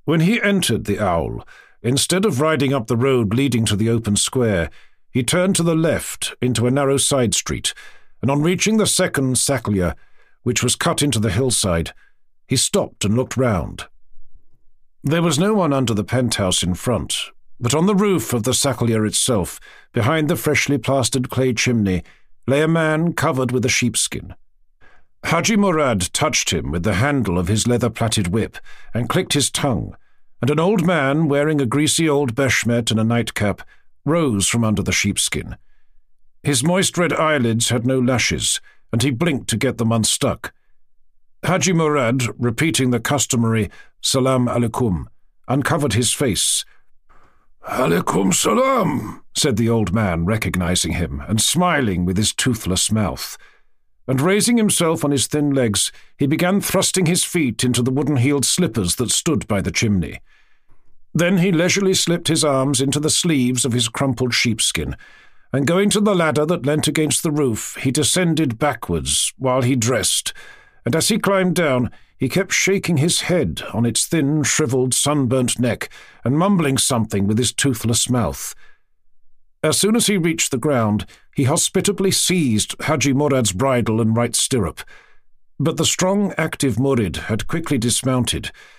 When he entered the Owl, instead of riding up the road leading to the open square, he turned to the left into a narrow side street, and on reaching the second Saklia, which was cut into the hillside, he stopped and looked round. There was no one under the penthouse in front, but on the roof of the Saklia itself, behind the freshly plastered clay chimney, lay a man covered with a sheepskin. Haji Murad touched him with the handle of his leather-plaited whip and clicked his tongue, and an old man wearing a greasy old beshmet and a nightcap rose from under the sheepskin. His moist red eyelids had no lashes, and he blinked to get them unstuck. Haji Murad, repeating the customary "Salam alaikum," uncovered his face. "Alaikum salam," said the old man, recognizing him, and smiling with his toothless mouth. And raising himself on his thin legs, he began thrusting his feet into the wooden-heeled slippers that stood by the chimney. Then he leisurely slipped his arms into the sleeves of his crumpled sheepskin, and going to the ladder that leant against the roof, he descended backwards while he dressed, and as he climbed down, he kept shaking his head on its thin, shriveled, sunburnt neck and mumbling something with his toothless mouth. As soon as he reached the ground, he hospitably seized Haji Murad's bridle and right stirrup, but the strong, active Murid had quickly dismounted,